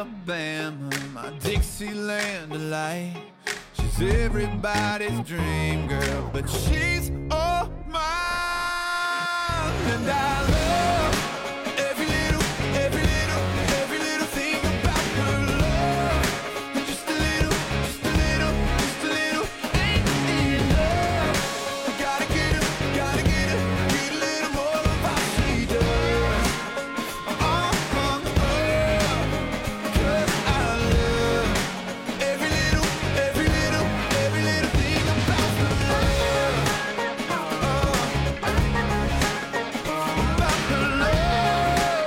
Alabama, my Dixieland delight. She's everybody's dream girl, but she's all mine. And I love every little thing about her love. Just a little ain't enough. Gotta get a little more of how she does. Cause I love every little thing about her love. About her love.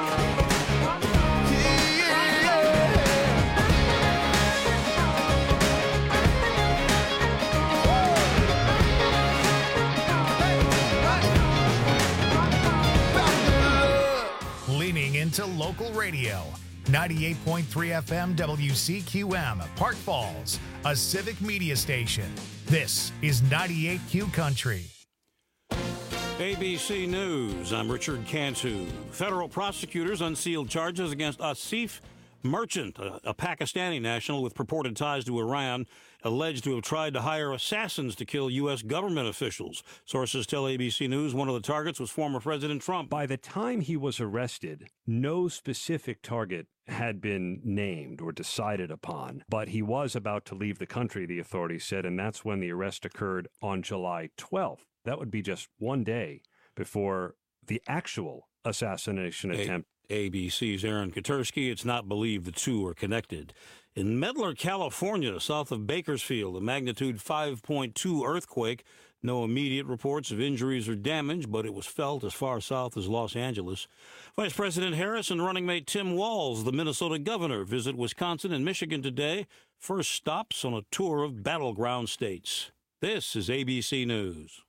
Leaning into local radio. 98.3 FM WCQM, Park Falls, a civic media station. This is 98Q Country. ABC News, I'm Richard Cantu. Federal prosecutors unsealed charges against Asif Merchant, a Pakistani national with purported ties to Iran, alleged to have tried to hire assassins to kill U.S. government officials. Sources tell ABC News one of the targets was former President Trump. By the time he was arrested, no specific target had been named or decided upon, but he was about to leave the country, the authorities said, and that's when the arrest occurred on July 12th. That would be just one day before the actual assassination attempt. ABC's Aaron Katersky. It's not believed the two are connected. In Medlar, California, south of Bakersfield, a magnitude 5.2 earthquake. No immediate reports of injuries or damage, but it was felt as far south as Los Angeles. Vice President Harris and running mate Tim Walz, the Minnesota governor, visit Wisconsin and Michigan today. First stops on a tour of battleground states. This is ABC News.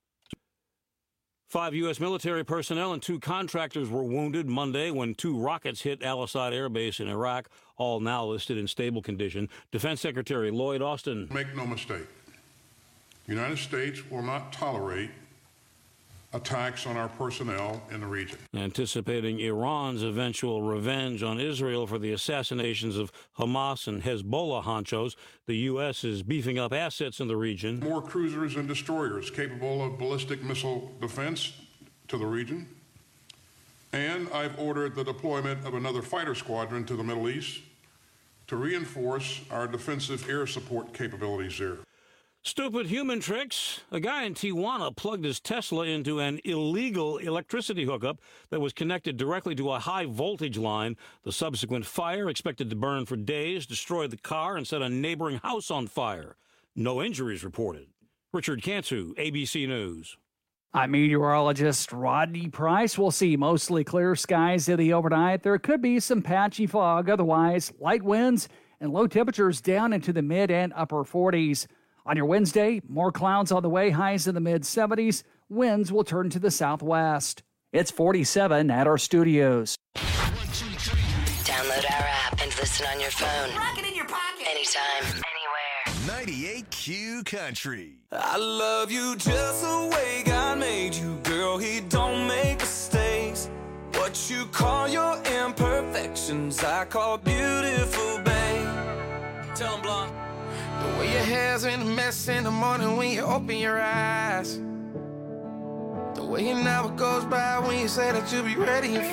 5 U.S. military personnel and 2 contractors were wounded Monday when 2 rockets hit Al-Assad Air Base in Iraq, all now listed in stable condition. Defense Secretary Lloyd Austin. Make no mistake, the United States will not tolerate attacks on our personnel in the region. Anticipating Iran's eventual revenge on Israel for the assassinations of Hamas and Hezbollah honchos, the U.S. is beefing up assets in the region. More cruisers and destroyers capable of ballistic missile defense to the region. And I've ordered the deployment of another fighter squadron to the Middle East to reinforce our defensive air support capabilities there. Stupid human tricks. A guy in Tijuana plugged his Tesla into an illegal electricity hookup that was connected directly to a high voltage line. The subsequent fire, expected to burn for days, destroyed the car and set a neighboring house on fire. No injuries reported. Richard Cantu, ABC News. I'm meteorologist Rodney Price. We'll see mostly clear skies in the overnight. There could be some patchy fog. Otherwise, light winds and low temperatures down into the mid and upper 40s. On your Wednesday, more clouds on the way, highs in the mid-70s. Winds will turn to the southwest. It's 47 at our studios. Download our app and listen on your phone. Rock it in your pocket. Anytime, anywhere. 98Q Country. I love you just the way God made you, girl. He don't make mistakes. What you call your imperfections, I call beautiful, babe. Tell him, Blonde. The way your hair's in a mess in the morning when you open your eyes. The way an hour goes by when you say that you'll be ready in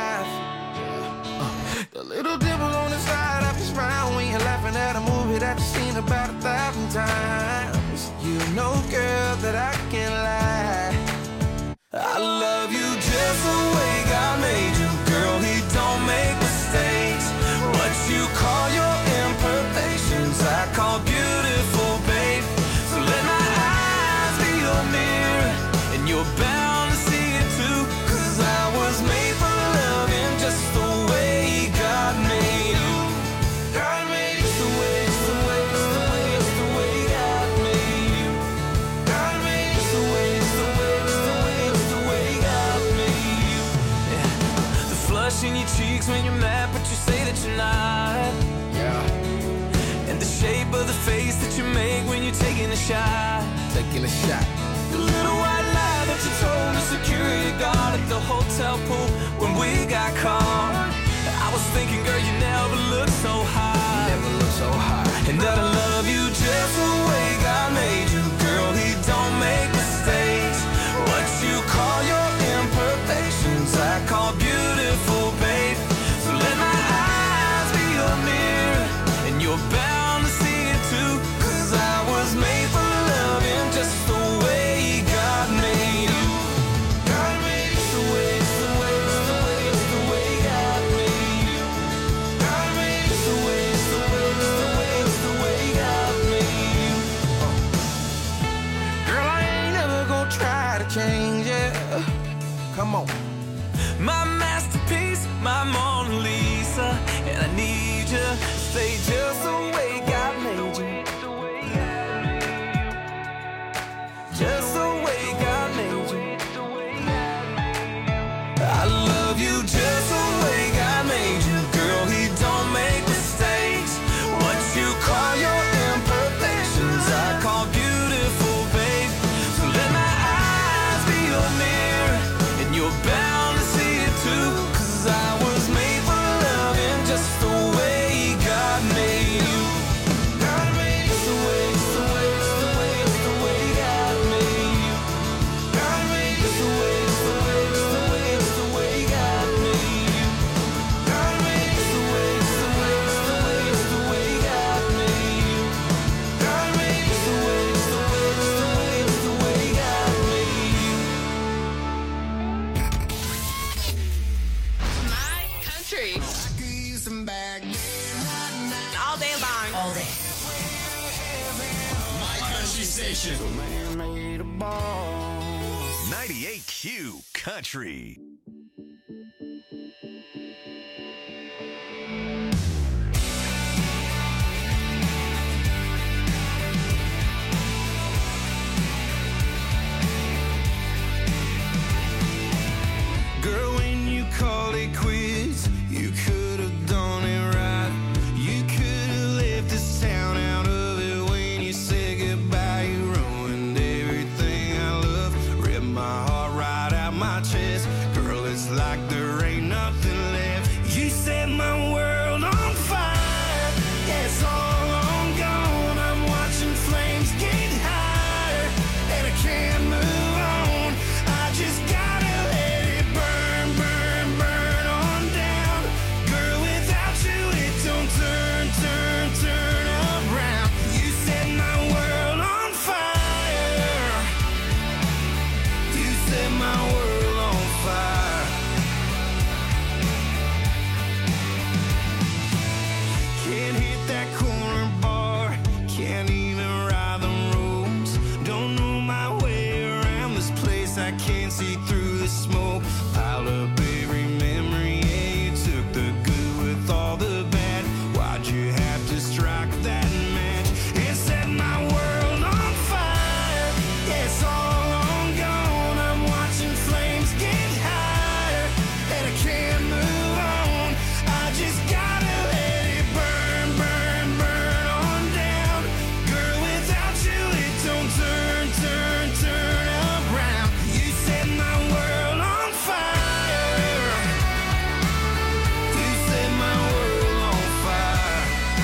5. The little dimple on the side of your smile when you're laughing at a movie that you've seen about 1,000 times. You know, girl, that I can't lie. I love you just the way God made you, girl. He don't make mistakes. What you call your imperfections, I call beautiful, babe. So let my eyes be your mirror, and you're bound to see it too. 'Cause I was made for loving just the way God made you. God made you the way, just the way, just the way, just the way God made you. God made you the way, just the way, just the way, just the way God made you. Yeah. The flush in your cheeks when you're mad, but you say that you're not. Yeah. And the shape of the face that you make when you're taking a shot. Taking a shot. The little white lie that you told the security guard at the hotel pool when we got caught. I was thinking, girl, you never looked so high. Never look so high. And that I love you just the way God made you. Girl, he don't make mistakes. What you call your imperfections, I call beautiful, babe. So let my eyes be your mirror, and you're bound to see it too. 'Cause I was made for loving just the way God made you. God made you the way, the way, the way, the way God made you. God made you the way, the way, the way, the way God made you. Girl, I ain't never gonna try to change it. Come on. My masterpiece, my Mona Lisa, and I need you to stay just the way God made you. Just the way God made you. I love you just the way God made you. Girl, he don't make mistakes. What you call your imperfections, I call beautiful, babe. So let my eyes be your mirror, and you're bound to see it too. 'Cause I was made for loving just the way God made you. God made you the way, the way, the way, the way God made you. God made you the way, the way, the way, the way God made you. God made you the way, the way, the way, the way God made you. God made you the way, the way, the way, the way God made you. My country. All day long. All day. My country station. Man made a ball. 98Q Country. Girl, when you called it quits, you could have done it right. You could have left this town out of it when you said goodbye. You ruined everything I love, ripped my heart right out my chest. Girl, it's like there ain't nothing left. You set my world on fire. Yeah, it's all on gone. I'm watching flames get higher, and I can't move on. I just gotta let it burn, burn, burn on down. Girl, without you, it don't turn, turn, turn around. You set my world on fire. You set my world on fire. Can't hit that corner bar, can't even ride the roads. Don't know my way around this place, I can't see through the smoke. Piled up every memory, yeah, you took the good with all the bad. Why'd you have to strike that match and set my world on fire? Yeah, it's all on gone. I'm watching flames get higher, and I can't move on. I just gotta let it burn, burn, burn on down. Girl, without you, it don't turn, turn, turn around. You set my world on fire. You set my world on fire.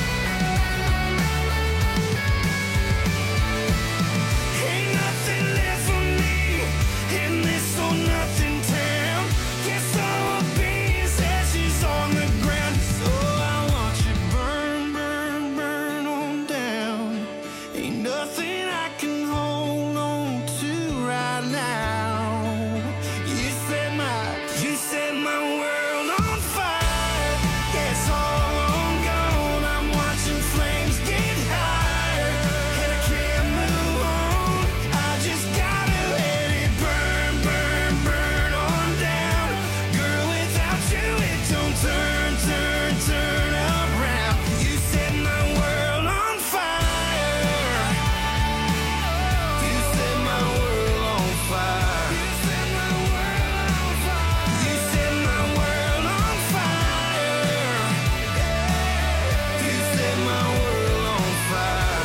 Ain't nothing left for me in this old nothing town. Guess I'll be as ashes on the ground. So I want you burn, burn, burn on down. Ain't nothing I can hold on to right now. You set my world on fire. Yeah, it's all on gone. I'm watching flames get higher, and I can't move on. I just gotta let it burn, burn, burn on down. Girl, without you, it don't turn, turn, turn around. You set my world on fire. You set my world on fire. You set my world on fire. You set my world on fire. You set my world on fire.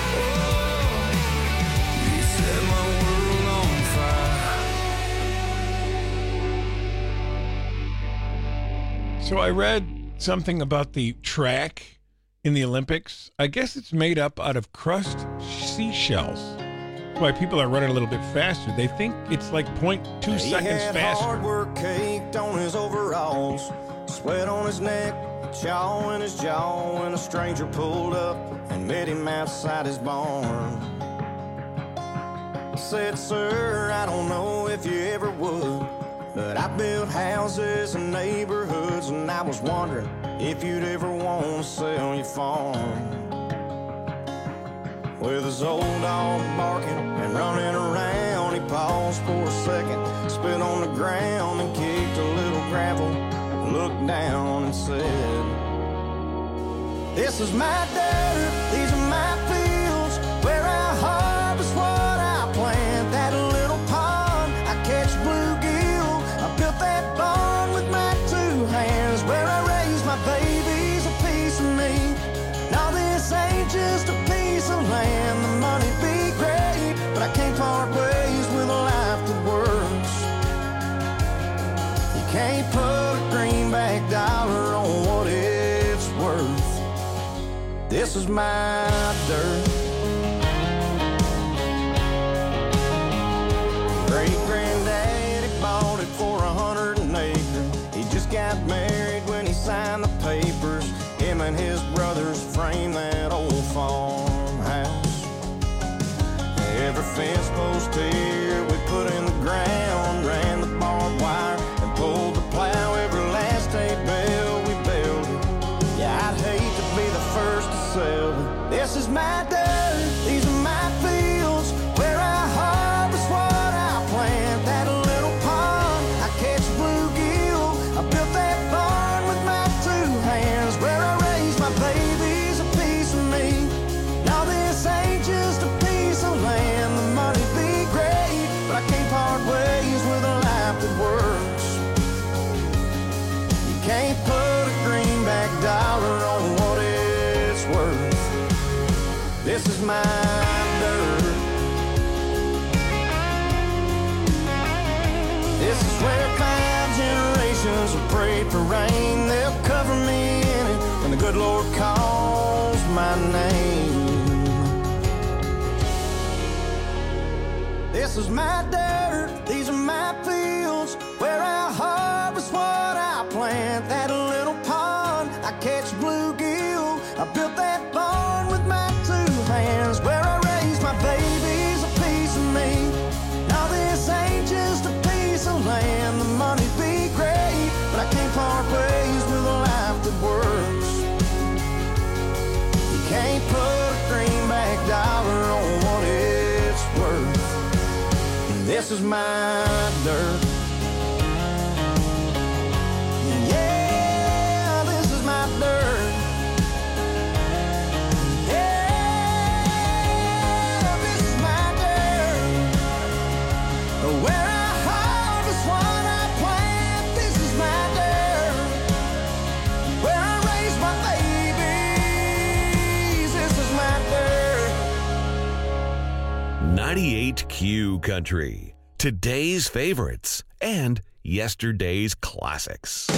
Oh, you set my world on fire. So I read something about the track in the Olympics? I guess it's made up out of crushed seashells. That's why people are running a little bit faster. They think it's like 0.2 seconds faster. Hard work caked on his overalls, sweat on his neck, chaw in his jaw, when a stranger pulled up and met him outside his barn. Said, sir, I don't know if you ever would, but I built houses and neighborhoods, and I was wondering if you'd ever want to sell your farm. With his old dog barking and running around, he paused for a second, spit on the ground and kicked a little gravel, looked down and said, this is my dirt, these are my fields, where I harvest what I plant. That little pond, I catch bluegill, I built that barn with my 2 hands, where I raise my babies, a piece of me. Now this ain't just a piece of land, the money be great, but I can't part ways with a life that works. You can't put a greenback dollar on what it's worth. This is my dirt. Great-granddaddy bought it for 100 an acre. He just got married when he signed the papers. Him and his brothers framed that old farmhouse. Every fence post here we put in the ground, ran the barbed wire and pulled the plow. Every last hay bale we built it. Yeah, I'd hate to be the first to sell it. This is my dirt, these are my fields, where I harvest what I plant. That little pond, I catch bluegill, I built that barn with my 2 hands, where I raise my babies, a piece of me. Now this ain't just a piece of land, the money be great, but I can't part ways with a life that works. You can't put a greenback dollar on what it's worth. This is my dirt. This is where 5 generations have prayed for rain. They'll cover me in it when the good Lord calls my name. This is my dirt, these are my fields, where I harvest what I plant. That little pond, I catch bluegill, I built that barn with my 2 hands, where I raise my babies, a piece of me. Now this ain't just a piece of land, the money be great, but I can't part ways with a life that works. You can't put a greenback dollar on what it's worth. This is my dirt. Yeah, this is my dirt. Yeah, this is my dirt. Where I harvest what I plant. This is my dirt. Where I raise my babies. This is my dirt. 98Q Country. Today's favorites and yesterday's classics.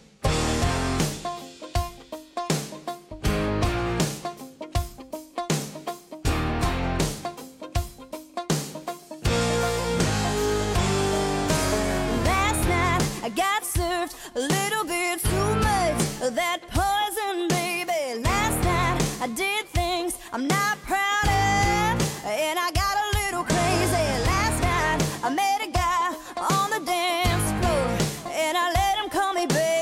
Last night I got served a little bit too much of that poison, baby. Last night I did things I'm not proud of, and I got a little crazy. Last night I met a guy on the dance floor, and I let him call me baby.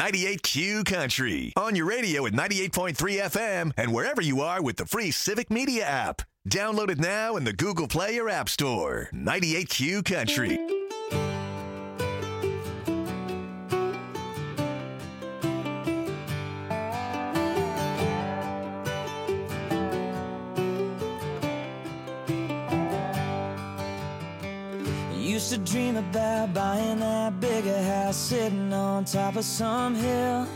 98Q Country. On your radio at 98.3 FM and wherever you are with the free Civic Media app. Download it now in the Google Play or App Store. 98Q Country. Used to dream about buying that bigger house sitting on top of some hill.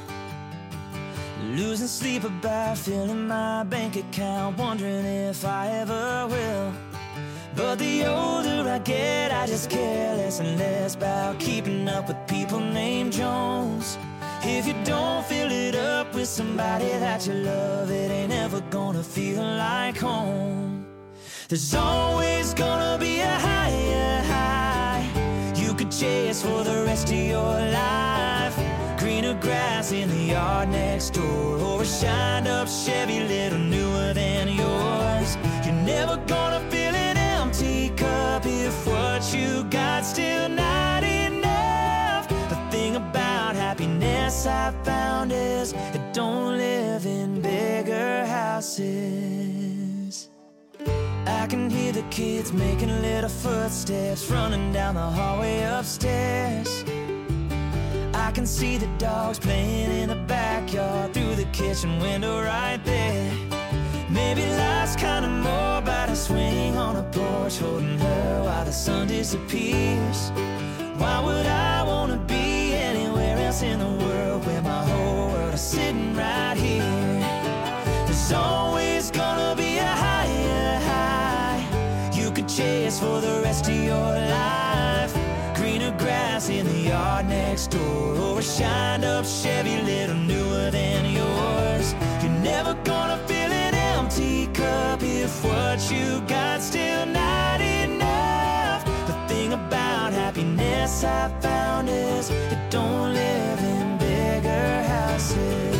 Losing sleep about filling my bank account, wondering if I ever will. But the older I get, I just care less and less about keeping up with people named Jones. If you don't fill it up with somebody that you love, it ain't ever gonna feel like home. There's always gonna be a higher high you could chase for the rest of your life. Greener grass in the yard next door, or a shined up Chevy little newer than yours. You're never gonna fill an empty cup if what you got still not enough. The thing about happiness I found is it don't live in bigger houses. I can hear the kids making little footsteps running down the hallway upstairs. I can see the dogs playing in the backyard through the kitchen window right there. Maybe life's kinda more about a swing on a porch holding her while the sun disappears. Why would I wanna be anywhere else in the world where my whole world is sitting right here? There's always gonna be a higher high you could chase for the rest of your life. Greener grass in the yard next door, or a shined up Chevy little newer than yours. You're never gonna fill an empty cup if what you got still not enough. The thing about happiness I found is it don't live in bigger houses.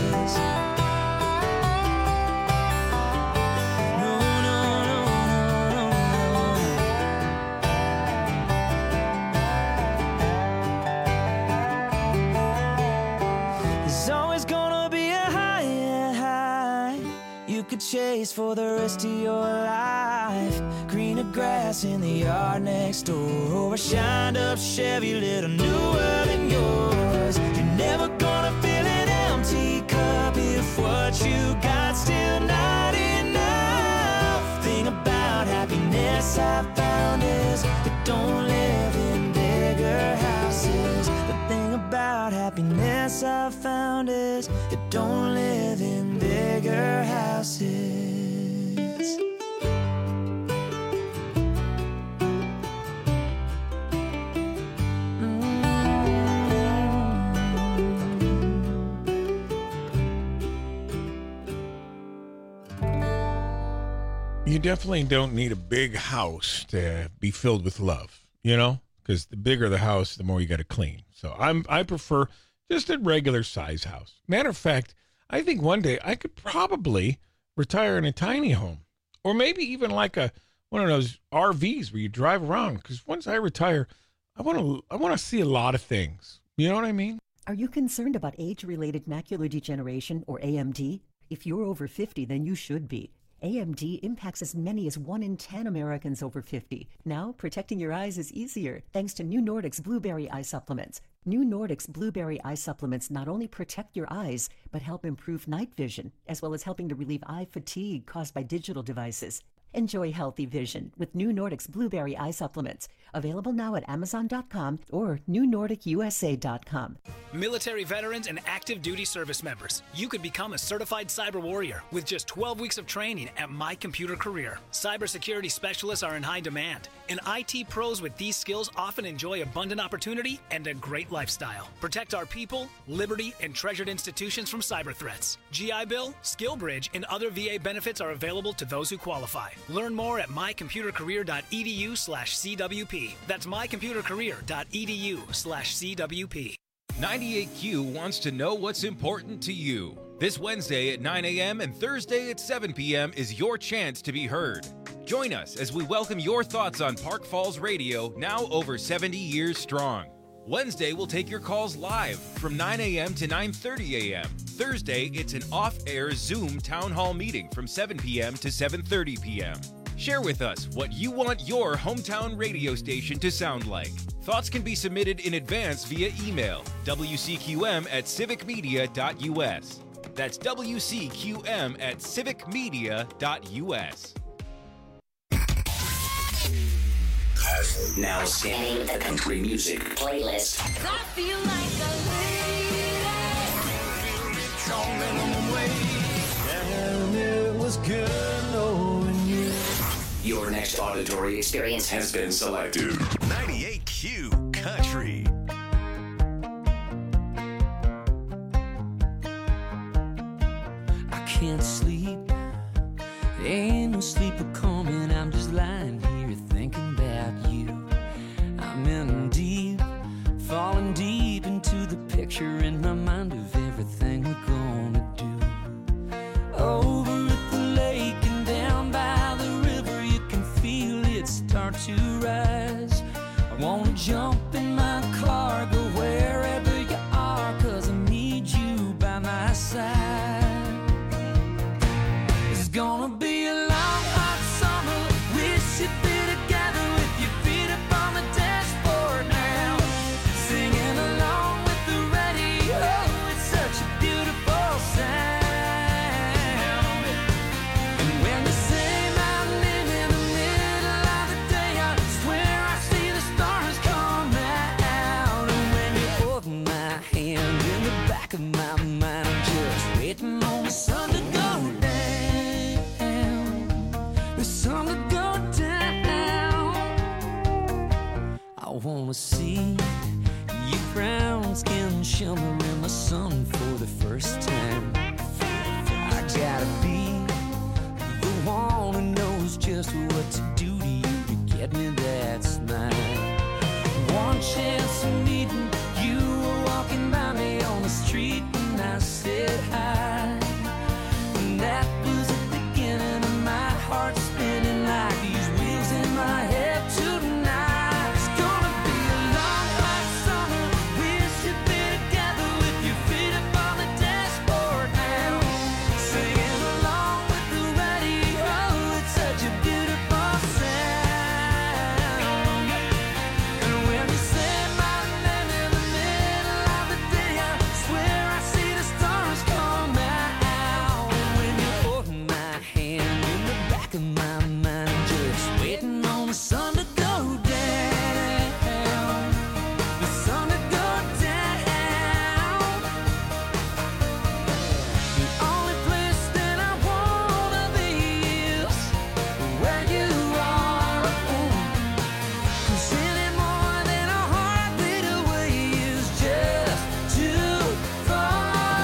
Chase for the rest of your life. Greener grass in the yard next door, or a shined up Chevy little newer than yours. You're never gonna fill an empty cup if what you got still not enough. Thing about happiness I found is it don't live in bigger houses. The thing about happiness I found is it don't live in bigger houses. You definitely don't need a big house to be filled with love, you know, because the bigger the house, the more you got to clean. So I prefer just a regular size house. Matter of fact, I think one day I could probably retire in a tiny home, or maybe even like one of those RVs where you drive around. Because once I retire, I want to see a lot of things. You know what I mean? Are you concerned about age-related macular degeneration, or AMD? If you're over 50, then you should be. AMD impacts as many as 1 in 10 Americans over 50. Now, protecting your eyes is easier thanks to New Nordic's Blueberry Eye Supplements. New Nordic's Blueberry Eye Supplements not only protect your eyes, but help improve night vision, as well as helping to relieve eye fatigue caused by digital devices. Enjoy healthy vision with New Nordic's Blueberry Eye Supplements. Available now at Amazon.com or NewNordicUSA.com. Military veterans and active duty service members, you could become a certified cyber warrior with just 12 weeks of training at My Computer Career. Cybersecurity specialists are in high demand, and IT pros with these skills often enjoy abundant opportunity and a great lifestyle. Protect our people, liberty, and treasured institutions from cyber threats. GI Bill, SkillBridge, and other VA benefits are available to those who qualify. Learn more at mycomputercareer.edu/CWP. That's mycomputercareer.edu/CWP. 98Q wants to know what's important to you. This Wednesday at 9 a.m. and Thursday at 7 p.m. is your chance to be heard. Join us as we welcome your thoughts on Park Falls Radio, now over 70 years strong. Wednesday, we'll take your calls live from 9 a.m. to 9:30 a.m. Thursday, it's an off-air Zoom town hall meeting from 7 p.m. to 7:30 p.m. Share with us what you want your hometown radio station to sound like. Thoughts can be submitted in advance via email, wcqm@civicmedia.us. That's wcqm@civicmedia.us. Now scanning the country music playlist. I feel like a And it was good knowing you. Your next auditory experience has been selected. 98Q Country. I can't sleep. Ain't no sleeper coming. I'm just lying here thinking about you. I'm in deep, falling deep into the picture in my mind of everything we're gonna do. Over at the lake and down by the river, you can feel it start to rise. I wanna jump in my car, go wherever you are, 'cause I need you by my side. It's gonna be a long, hot summer. We should be together with your feet up on the dashboard now, singing along with the radio. It's such a beautiful sound. And when you say my name in the middle of the day, I swear I see the stars come out. And when you hold my hand in the back of my mind, I'm just waiting on the sun to go down. The sun to go down. I wanna see your brown skin shimmer in the sun for the first time. I gotta be the one who knows just what to do to you to get me that smile. One chance of meeting you, were walking by me on the street and I said hi. And that was the beginning of my heart spinning like these wheels in my head tonight. It's gonna be a long, hot summer. We should be together with your feet up on the dashboard now, singing along with the radio. It's such a beautiful sound. And when you say my name in the middle of the day, I swear I see the stars come out. And when you hold my hand in the back of my mind, I'm just waiting on the sun to go down. The sun to go down. The only place that I wanna be is where you are. 'Cause any more than a heartbeat away is just too far.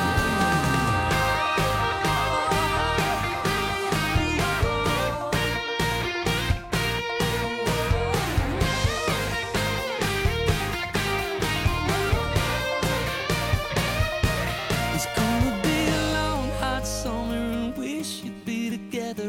It's gonna be a long, hot summer, and we should be together.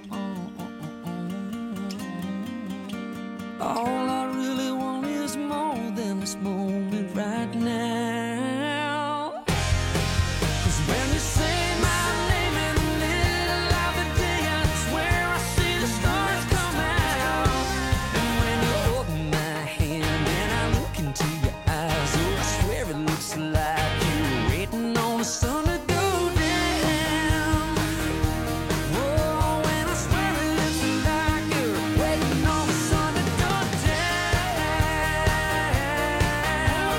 All I really want is more than this moment right now. 'Cause when you say my name in the middle of the day, I swear I see the stars come out. And when you hold my hand and I look into your eyes, oh, I swear it looks like you're waiting on the sun to go down. Whoa, and I swear it looks like you're waiting on the sun to go down.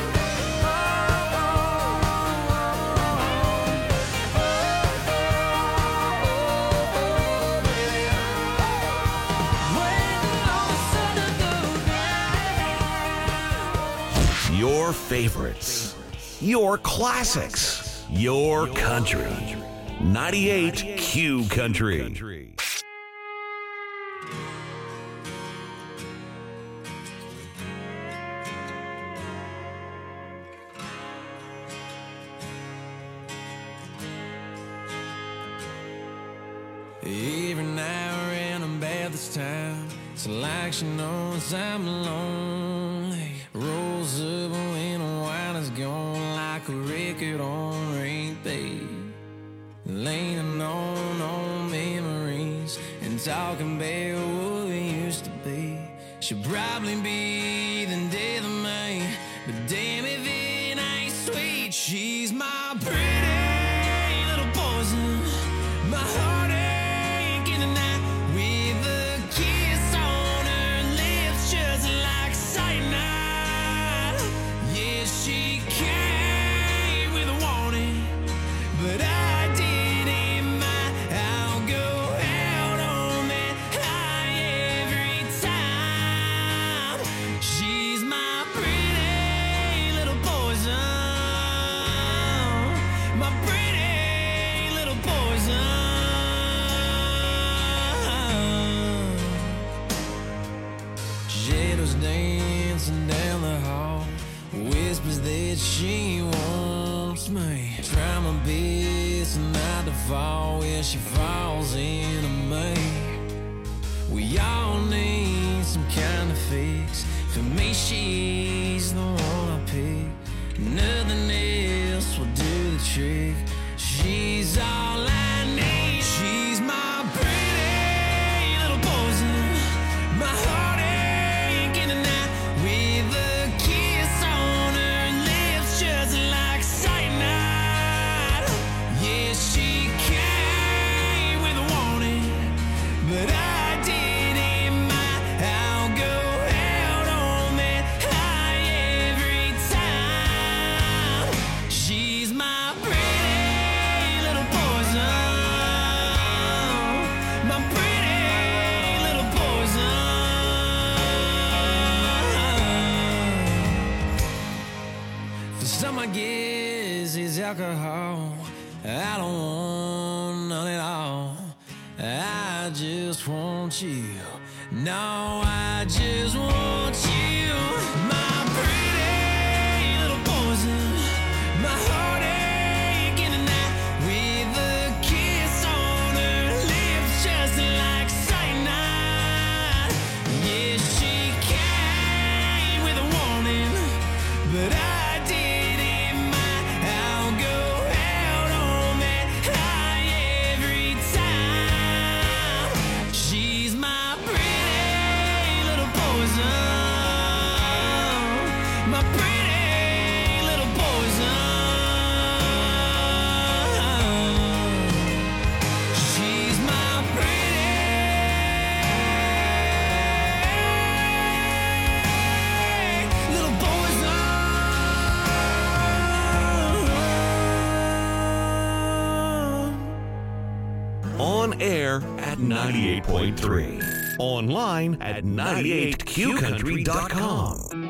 Your favorites, your classics, your country. 98Q Country. Every now and I'm bad this time. It's like she knows I'm lonely. Rolls up record on repeat, leaning on memories and talking about what we used to be. Should probably be the death of me, but damn if it ain't sweet. She's my pretty little poison, my heartache in the night, with a kiss on her lips just like cyanide. Yeah, she came with a warning, but I didn't mind. I'll go out on that high every time. She's my pretty little poison, my pretty little poison. Shadows dancing down the hall, whispers that she wants me. Try my best not to fall when she falls into me. We all need some kind of fix. For me, she's the one I pick. Nothing else will do the trick. She's all I need. She's my pretty little poison, my heartache in the night, with a kiss on her lips just like cyanide. Yeah, she came with a warning, but I didn't mind. I'll go out on that high every time. She's my pretty little poison, my pretty little poison. For some, I guess it's alcohol. I don't want none at all. I just want you. No, I just want you. My pretty little poison, my heartache in the night, with a kiss on her lips just like cyanide. Yeah, she came with a warning, but I didn't mind. I'll go out on that high every time. She's my pretty little poison, my pretty little poison. She's my pretty little poison. On air at 98.3. Online at 98qcountry.com.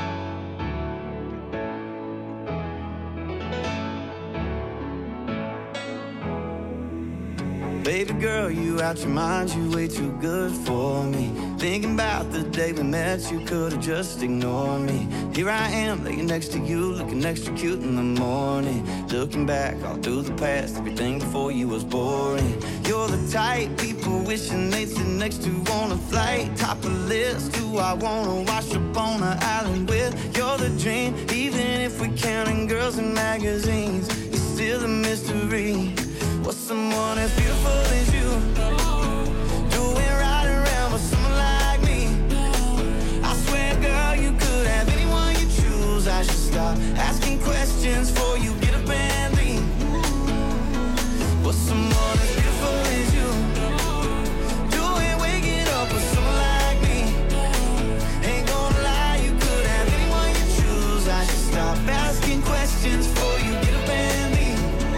Baby girl, you out your mind, you way too good for me. Thinking about the day we met, you could've just ignored me. Here I am, laying next to you, looking extra cute in the morning. Looking back all through the past, everything before you was boring. You're the type people wishing they'd sit next to on a flight. Top of the list, who I wanna wash up on an island with. You're the dream, even if we're counting girls in magazines. It's still a mystery. What's someone as beautiful as you doing right around with someone like me? I swear, girl, you could have anyone you choose. I should stop asking questions before you get up and leave. What's someone as beautiful as you doing, waking up with someone like me? Ain't gonna lie, you could have anyone you choose. I should stop asking questions before you get up and leave.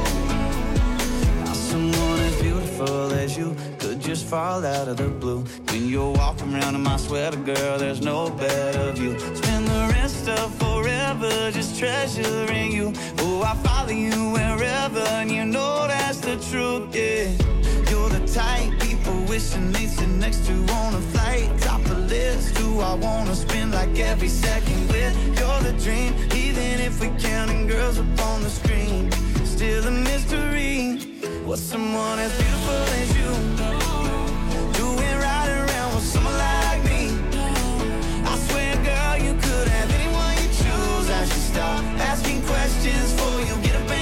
Someone as beautiful as you could just fall out of the blue. When you're walking around in my sweater, girl, there's no better view. Spend the rest of forever just treasuring you. Oh, I follow you wherever, and you know that's the truth, yeah. You're the type people wishing they sit next to on a flight. Top of the list, who I wanna spend like every second with. You're the dream, even if we're counting girls up on the screen. Still a mystery. What's someone as beautiful as you doing right around with someone like me? I swear, girl, you could have anyone you choose. I should stop asking questions before you get up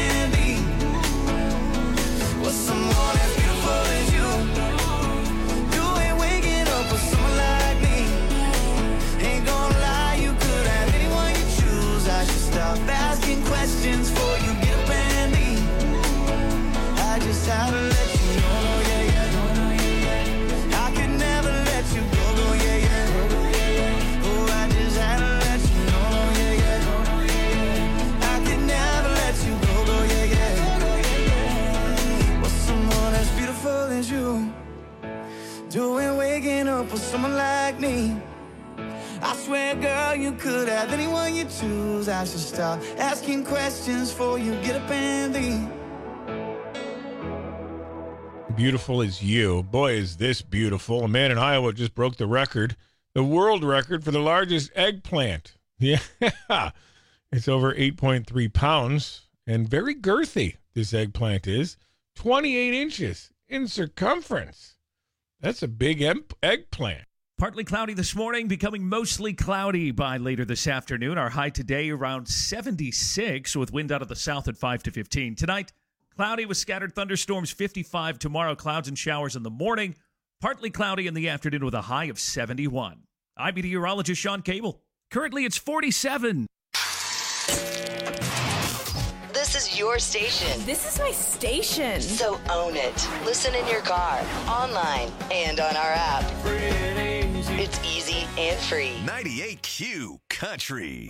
doing waking up with someone like me? I swear, girl, you could have anyone you choose. I should stop asking questions before you get up and leave. Beautiful is you. Boy, is this beautiful. A man in Iowa just broke the record, the world record for the largest eggplant. Yeah. It's over 8.3 pounds and very girthy, this eggplant is. 28 inches in circumference. That's a big eggplant. Partly cloudy this morning, becoming mostly cloudy by later this afternoon. Our high today around 76 with wind out of the south at 5 to 15. Tonight, cloudy with scattered thunderstorms, 55. Tomorrow, clouds and showers in the morning. Partly cloudy in the afternoon with a high of 71. I'm meteorologist Sean Cable. Currently, it's 47. This is your station. This is my station. So own it. Listen in your car, online, and on our app. It's easy and free. 98Q Country.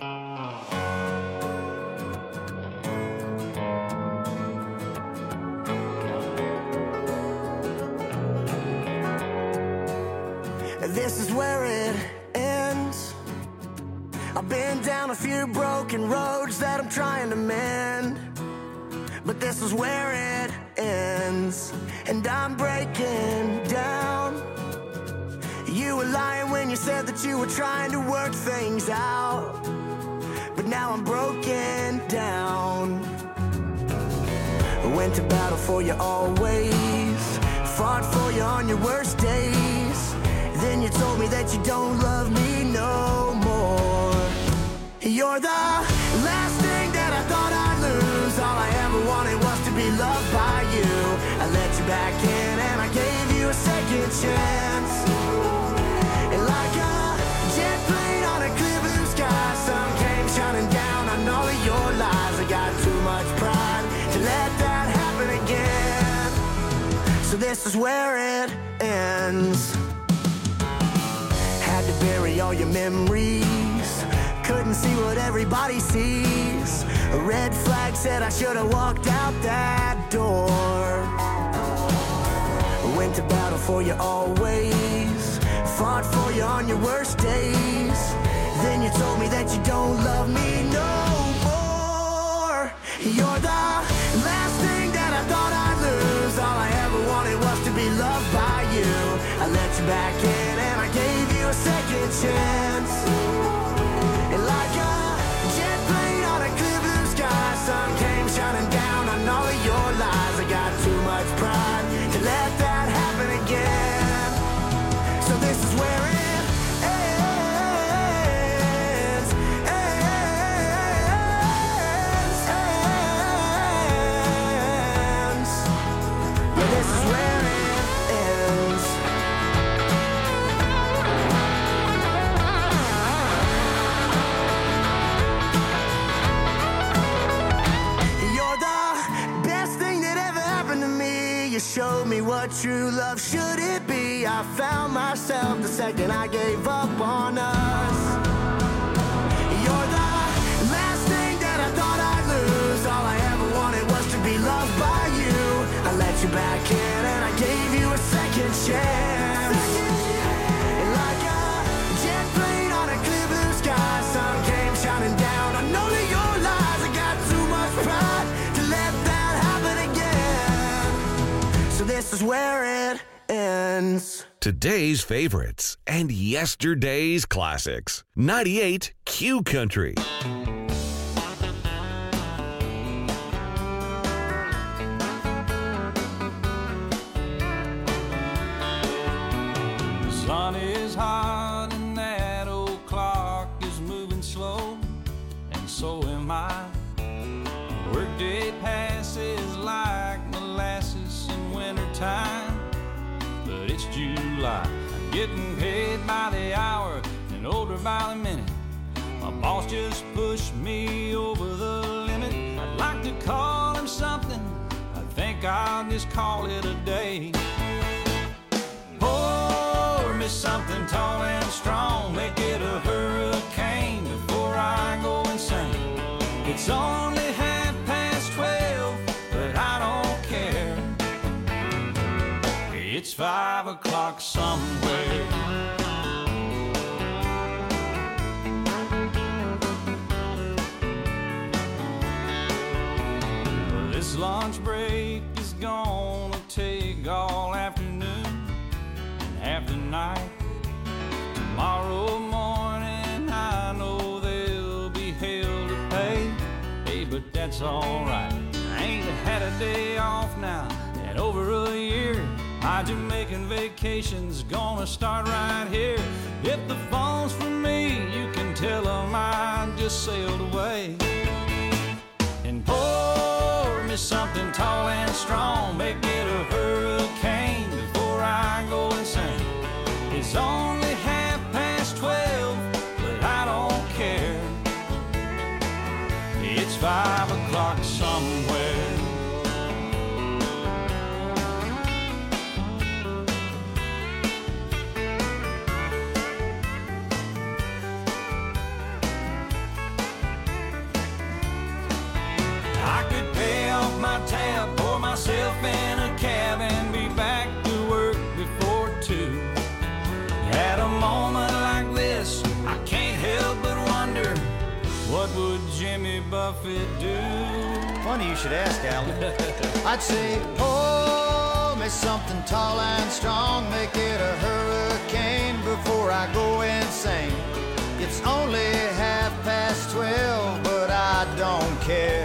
This is where it ends. I've been down a few broken roads that I'm trying to mend, but this is where it ends, and I'm breaking down. You were lying when you said that you were trying to work things out, but now I'm broken down. I went to battle for you always, fought for you on your worst days. Then you told me that you don't love me no more. You're the last thing that I thought I'd lose. All I ever wanted was to be loved by you. I let you back in and I gave you a second chance. And like a jet plane on a clear blue sky, sun came shining down on all of your lies. I got too much pride to let that happen again. So this is where it ends. Had to bury all your memories, couldn't see what everybody sees. A red flag said I should have walked out that door. Went to battle for you always, fought for you on your worst days. Then you told me that you don't love me no more. You're the last thing that I thought I'd lose. All I ever wanted was to be loved by you. I let you back in and I gave you a second chance. And like a jet plane on a clear blue sky, sun came shining down on all of your lies. I got too much pride to let that happen again. So this is where it ends. Yeah, this is where it ends. You showed me what true love should it be. I found myself the second I gave up on us. You're the last thing that I thought I'd lose. All I ever wanted was to be loved by you. I let you back in and I gave you a second chance. And like a jet plane on a clear blue sky, sun came shining down on all of your lies. I got too much pride to let that happen again. So this is where it ends. Today's favorites and yesterday's classics. 98 Q Country. The sun is hot and that old clock is moving slow, and so am I. Workday passes like molasses in wintertime, but it's July. I'm getting paid by the hour and older by the minute. My boss just pushed me over the limit. I'd like to call him something, I think I'll just call it a day. Pour me something tall and strong, make it a hurricane before I go insane. It's only 12:30, but I don't care. It's 5 5 o'clock somewhere. This lunch break is gonna take all afternoon and half the night. Tomorrow morning I know they'll be hell to pay. Hey, but that's alright. I ain't had a day off now in over a year. My Jamaican vacation's gonna start right here. If the phone's for me, you can tell them I just sailed away. And pour me something tall and strong, make it a hurricane before I go insane. It's only 12, but I don't care. It's 5 o'clock somewhere. I could pay off my tab, pour myself in a cab, and be back to work before 2. At a moment like this, I can't help but wonder, what would Jimmy Buffett do? Funny you should ask, Alan. I'd say, pour me something tall and strong, make it a hurricane before I go insane. It's only 12:30, but I don't care.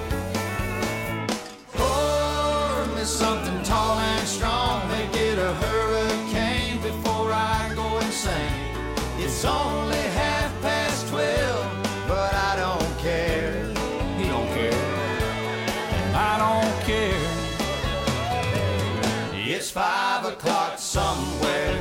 Pour me something tall and strong, make it a hurricane before I go insane. It's only 12:30, but I don't care. He don't care. I don't care. It's 5 o'clock somewhere.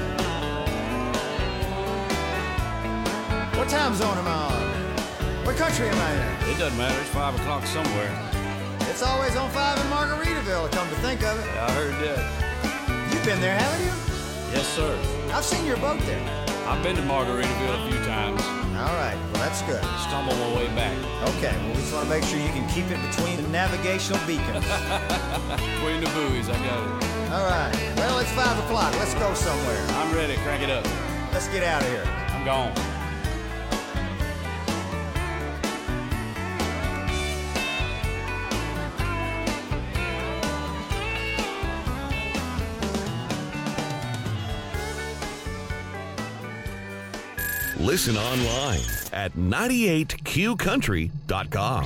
What time zone am I on? What country am I in? It doesn't matter. It's 5 o'clock somewhere. It's always on 5 in Margaritaville, come to think of it. Yeah, I heard that. You've been there, haven't you? Yes, sir. I've seen your boat there. I've been to Margaritaville a few times. All right, well, that's good. Stumbled my way back. Okay, well, we just want to make sure you can keep it between the navigational beacons. Between the buoys, I got it. All right, well, it's 5 o'clock. Let's go somewhere. I'm ready. Crank it up. Let's get out of here. I'm gone. Listen online at 98qcountry.com.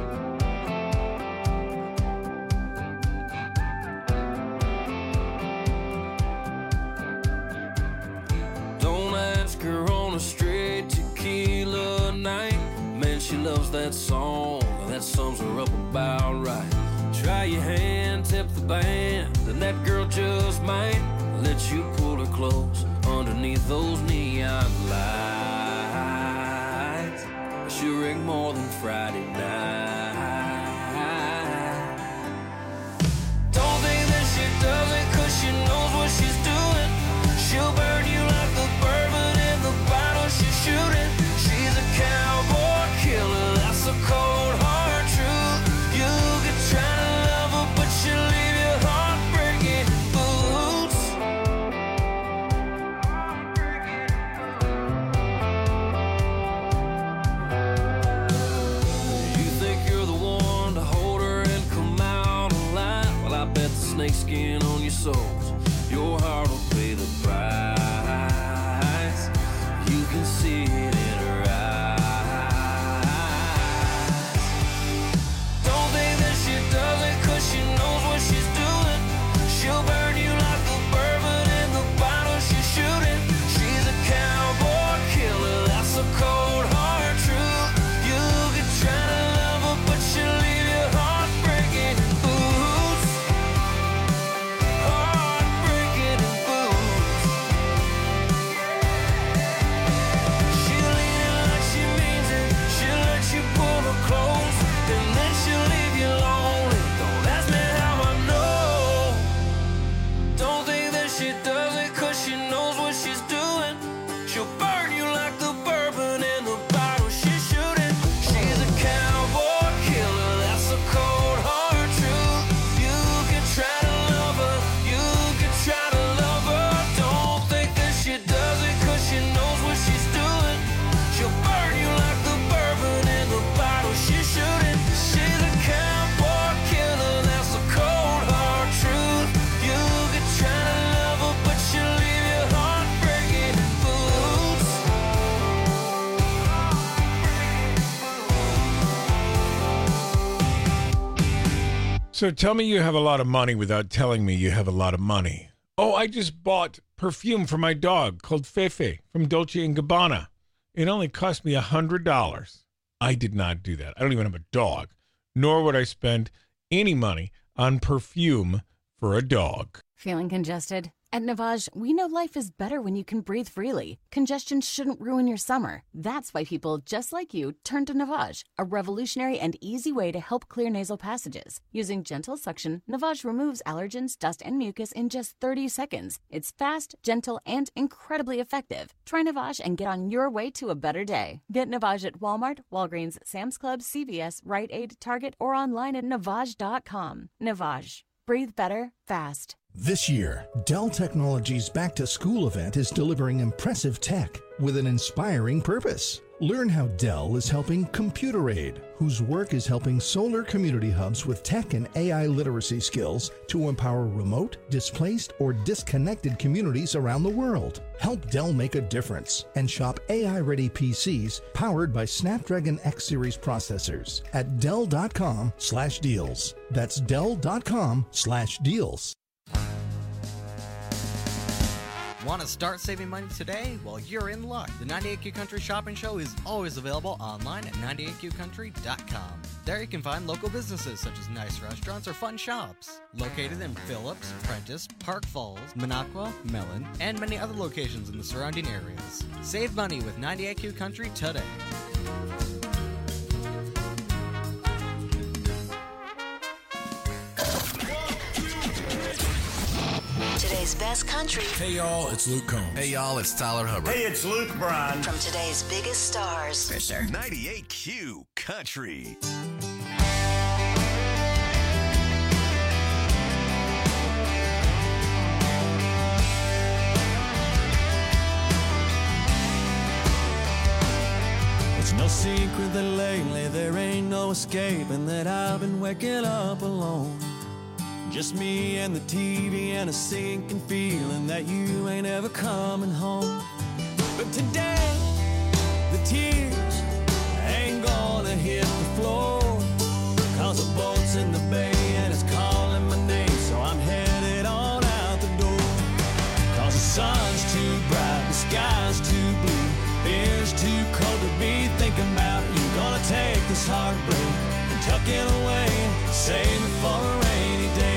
Don't ask her on a straight tequila night. Man, she loves that song. That sums her up about right. Try your hand, tip the band, and that girl just might let you pull her close underneath those neon lights. She'll ring more than Friday night. Don't think that she does it 'cause she knows what she's doing. She'll burn you like the bourbon in the bottle she's shooting. She's a cowboy killer, that's a cold hard truth. You could try to love her, but she'll leave your heart breaking boots. You think you're the one to hold her and come out alive? Well, I bet the snakeskin on your soles, your heart will pay the price. You can see it in her eyes. Don't think that she does it 'cause she knows what she's doing. She'll burn you like the bourbon in the bottle she's shooting. She's a cowboy killer, that's a cold hard truth. You could try to love her, but she'll leave your heart breaking boots. Heart breaking boots. She'll lean it like she means it. She'll let you pull her close, and then she'll leave you lonely. Don't ask me how I know. Don't think that she does it 'cause she knows what she's doing. She'll burn you like the bourbon in the bottle she's shooting. She's a cowboy killer, that's a cold hard truth. You can try to love her, you can try to love So tell me you have a lot of money without telling me you have a lot of money. Oh, I just bought perfume for my dog called Fefe from Dolce & Gabbana. It only cost me $100. I did not do that. I don't even have a dog, nor would I spend any money on perfume for a dog. Feeling congested? At Navage, we know life is better when you can breathe freely. Congestion shouldn't ruin your summer. That's why people just like you turn to Navage, a revolutionary and easy way to help clear nasal passages. Using gentle suction, Navage removes allergens, dust, and mucus in just 30 seconds. It's fast, gentle, and incredibly effective. Try Navage and get on your way to a better day. Get Navage at Walmart, Walgreens, Sam's Club, CVS, Rite Aid, Target, or online at Navage.com. Navage. Breathe better, fast. This year, Dell Technologies' Back to School event is delivering impressive tech with an inspiring purpose. Learn how Dell is helping ComputerAid, whose work is helping solar community hubs with tech and AI literacy skills to empower remote, displaced, or disconnected communities around the world. Help Dell make a difference and shop AI-ready PCs powered by Snapdragon X Series processors at Dell.com/deals. That's Dell.com/deals. Want to start saving money today? Well, you're in luck. The 98Q Country Shopping Show is always available online at 98QCountry.com. There you can find local businesses such as nice restaurants or fun shops. Located in Phillips, Prentice, Park Falls, Minocqua, Mellon, and many other locations in the surrounding areas. Save money with 98Q Country today. Today's best country. Hey y'all, it's Luke Combs. Hey y'all, it's Tyler Hubbard. Hey, it's Luke Bryan. From today's biggest stars. For sure. 98Q Country. It's no secret that lately there ain't no escaping that I've been waking up alone. Just me and the TV and a sinking feeling that you ain't ever coming home. But today, the tears ain't gonna hit the floor, 'cause the boat's in the bay and it's calling my name, so I'm headed on out the door. 'Cause the sun's too bright, the sky's too blue, beer's too cold to be thinking about you. Gonna take this heartbreak and tuck it away, save it for a rainy day.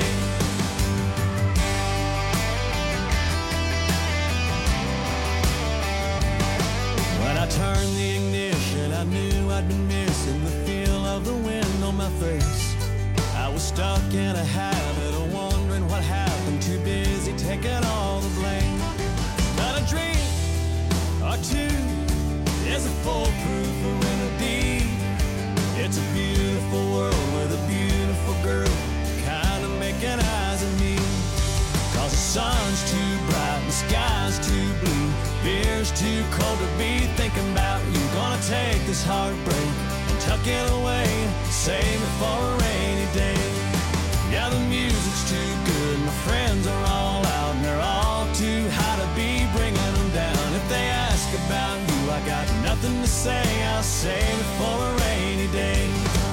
When I turned the ignition, I knew I'd been missing the feel of the wind on my face. I was stuck in a habit of wondering what happened, too busy taking all the blame. Not a dream or two is a foolproof remedy. It's a beautiful world with a beautiful girl kind of making eyes at me. 'Cause the sun's too bright, the sky's too blue, beer's too cold to be thinking about you. Gonna take this heartbreak and tuck it away, save it for a rainy day. Yeah, the music's too good, my friends are all out, and they're all too high to be bringing them down. If they ask about you, I got nothing to say, I'll save it for a rainy day.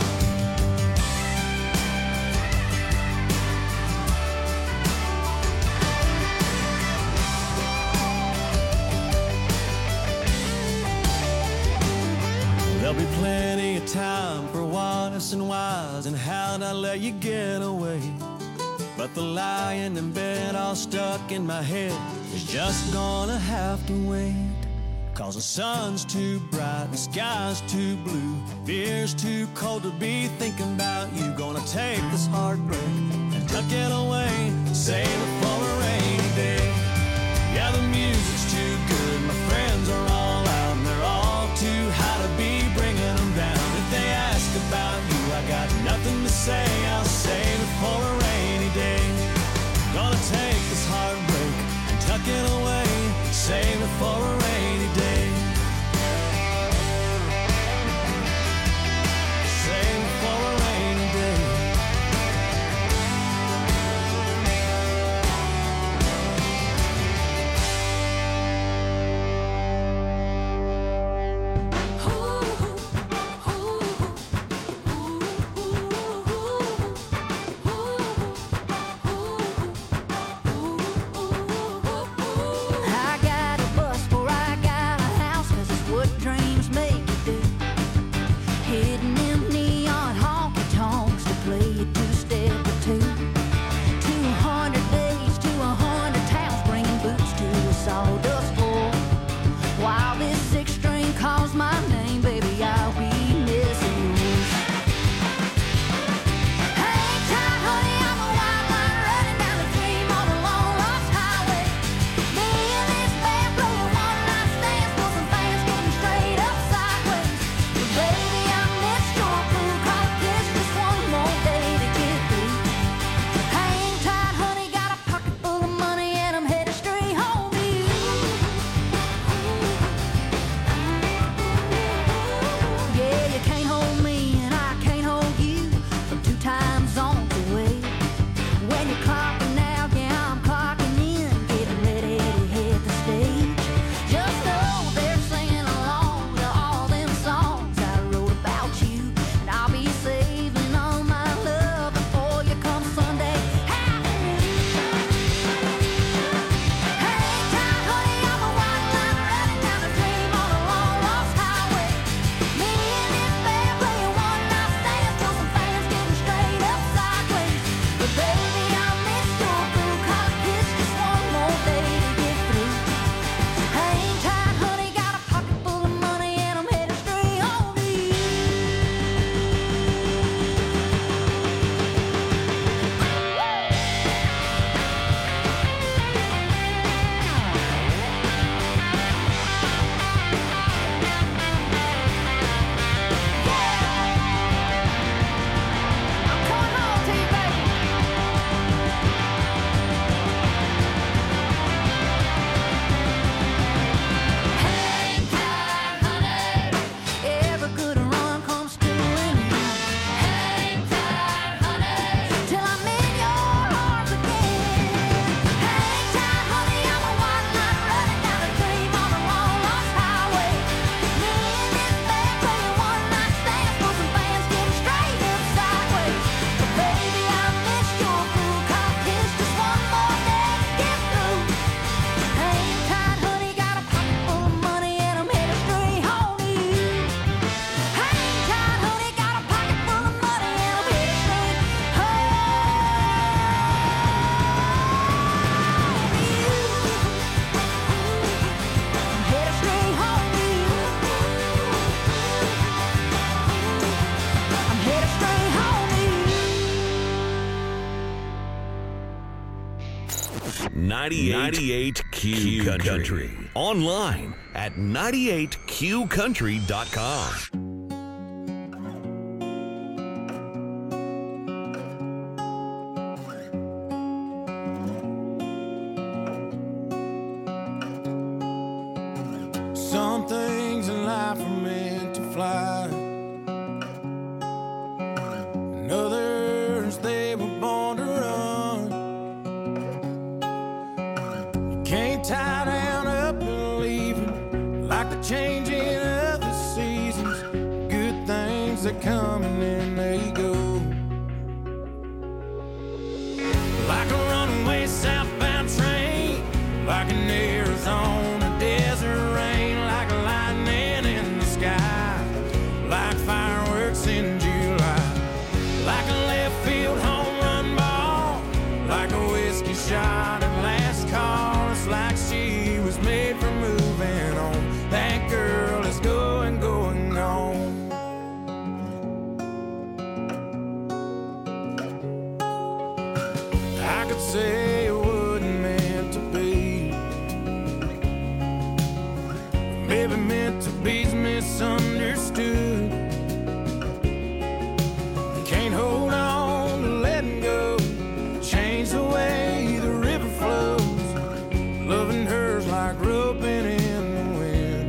There'll be plenty of time for what ifs and whys and how'd I let you get away. But the lying in bed all stuck in my head is just gonna have to wait. 'Cause the sun's too bright, the sky's too blue, beer's too cold to be thinking about you. Gonna take this heartbreak and tuck it away, save it for a rainy day. Yeah, the music's too good, my friends are all out, and they're all too high to be bringing them down. If they ask about you, I got nothing to say, I'll save it for a rainy day. Gonna take this heartbreak and tuck it away, save it for a rainy day. Save it for a rainy day. 98Q Country. Online at 98QCountry.com. Some things in life are meant to fly, and others they were born to run. You can't tie down up and leave them like the changing of the seasons. Good things that come and then they go, like a runaway southbound train, like an Arizona desert rain, like a lightning in the sky, like fireworks in July, like a left field home run ball, like a whiskey shot at last call. It's like she was made for moving on. That girl is going, going, gone. I could say it wasn't meant to be, maybe meant to be's misunderstood. You can't hold on to letting go, change the way the river flows. Loving her's like roping in the wind,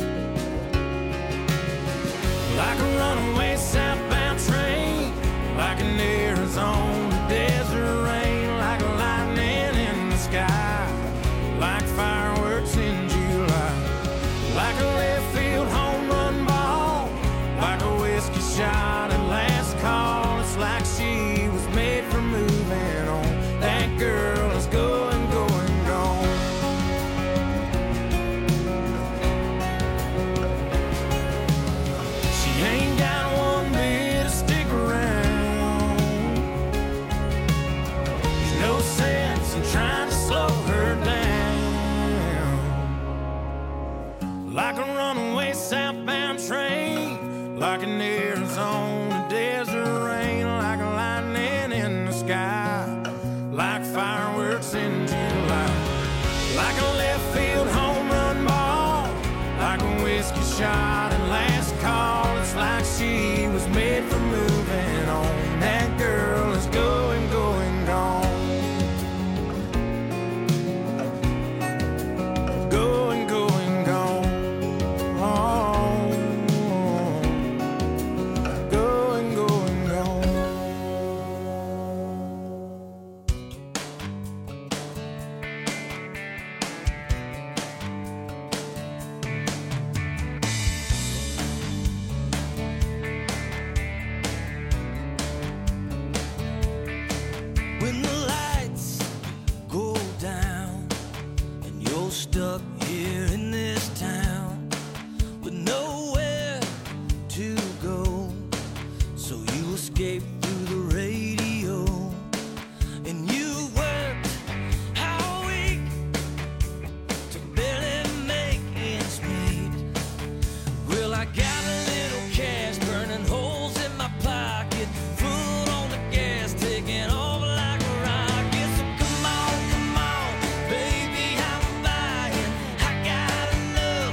like a runaway southbound train, like an Arizona desert rain, like a lightning in the sky, like fireworks in July, like a left field home run ball, like a whiskey shot at last call. It's like she was made for moving on. That girl is going, going, gone. She ain't got one bit to stick around. There's no sense in trying to slow her down, like a runaway southbound train, like an Arizona desert rain, like a lightning in the sky, like fireworks in July, like a left field home run ball, like a whiskey shot at last call. It's like she was made for moving on. That girl is going, going, gone. Going, going, gone. Going, going, gone. When the lights go down and you're stuck here in this town with nowhere to go, so you escape through the radio, and you worked all week to barely make ends meet. Well, I got a little cash burning holes in my pocket, foot on the gas, taking off like a rocket. So come on, baby, I'm buying. I got enough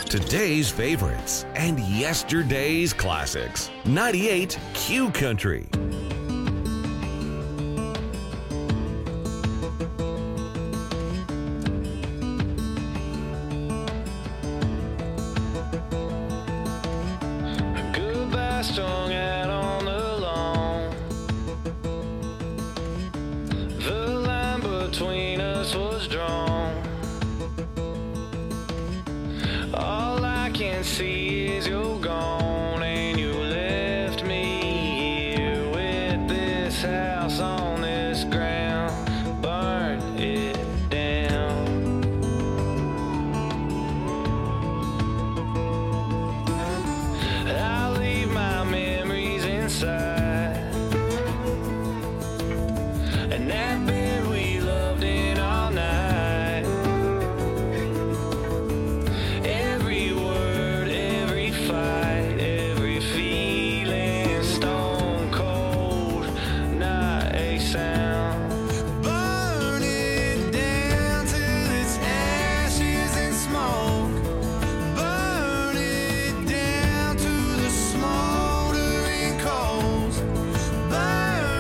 today's favorites, and yesterday's classics. 98 Q Country. Goodbye strung out on the lawn. The line between us was drawn. All I can see is you're gone.